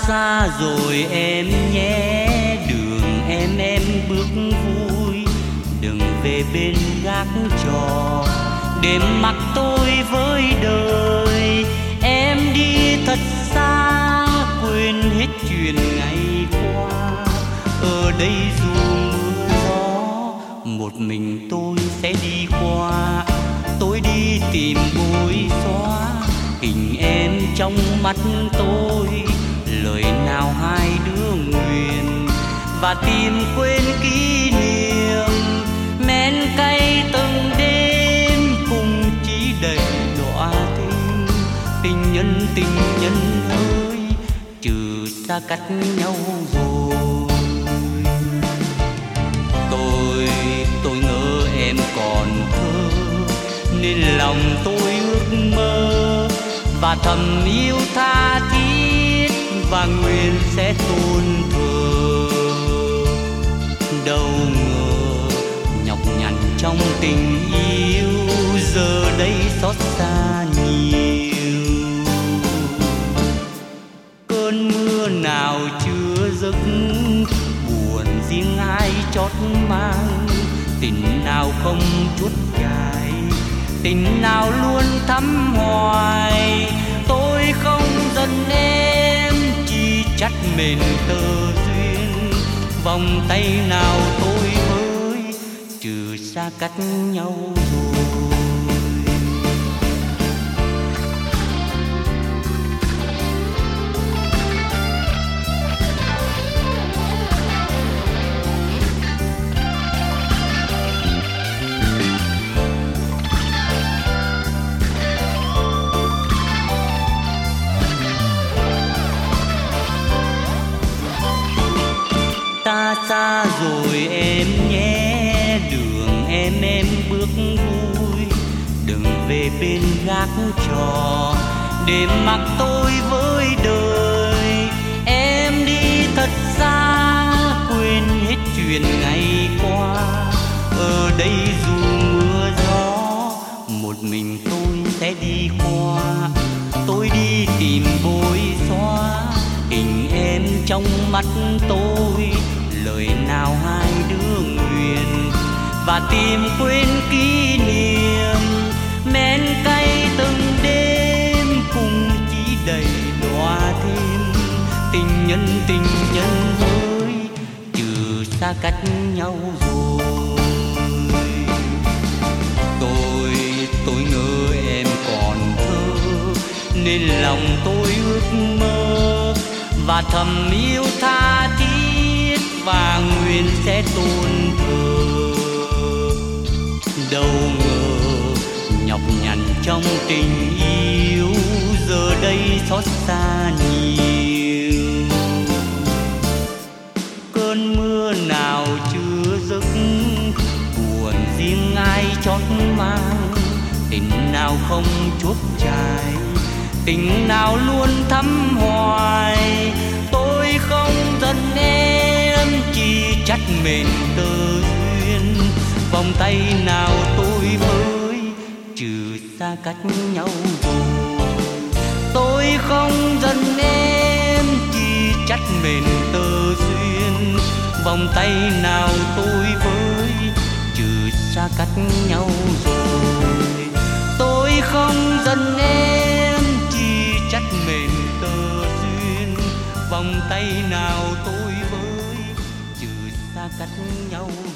xa rồi em nhé, đường em bước vui, đừng về bên gác trò để mặc tôi với đời. Em đi thật xa quên hết chuyện ngày qua, ở đây dù mưa gió một mình tôi sẽ đi qua. Tôi đi tìm bối xóa hình em trong mắt tôi, lời nào hai đứa nguyện, và tìm quên kỷ niệm men cay từng đêm cùng chỉ đầy đọa tình. Tình nhân ơi, trừ xa cách nhau rồi. Tôi ngỡ em còn thơ nên lòng tôi ước mơ và thầm yêu tha thiết và nguyện sẽ tôn thờ. Đâu ngờ nhọc nhằn trong tình yêu giờ đây xót xa nhiều. Cơn mưa nào chưa dứt buồn riêng ai chót mang, tình nào không chút dài, tình nào luôn thắm hoài. Tôi không giận em, chỉ trách mền tơ duyên, vòng tay nào tôi mới trừ xa cách nhau rồi. Ta xa rồi em nhé, đường em bước vui, đừng về bên gác trò để mặc tôi với đời. Em đi thật xa quên hết chuyện ngày qua, ở đây dù mưa gió một mình tôi sẽ đi qua. Tôi đi tìm bối xóa hình em trong mắt tôi, lời nào hai đứa nguyện, và tìm quên kỷ niệm men cay từng đêm cùng chỉ đầy đọa thêm. Tình nhân ơi, trừ xa cách nhau rồi. Tôi ngỡ em còn thơ nên lòng tôi ước mơ và thầm yêu tha thiết và nguyện sẽ tôn thờ. Đâu ngờ nhọc nhằn trong tình yêu giờ đây xót xa nhiều. Cơn mưa nào chưa dứt buồn riêng ai chót mang, tình nào không chuốc chai, tình nào luôn thắm hoài. Tôi không giận em, chỉ trách mền tơ duyên, vòng tay nào tôi mới trừ xa cách nhau rồi. Tôi không giận em, chỉ trách mền tơ duyên, vòng tay nào tôi với trừ xa cách nhau rồi. Tôi không giận em, chỉ trách mền tơ duyên, vòng tay nào tôi với trừ xa cách nhau.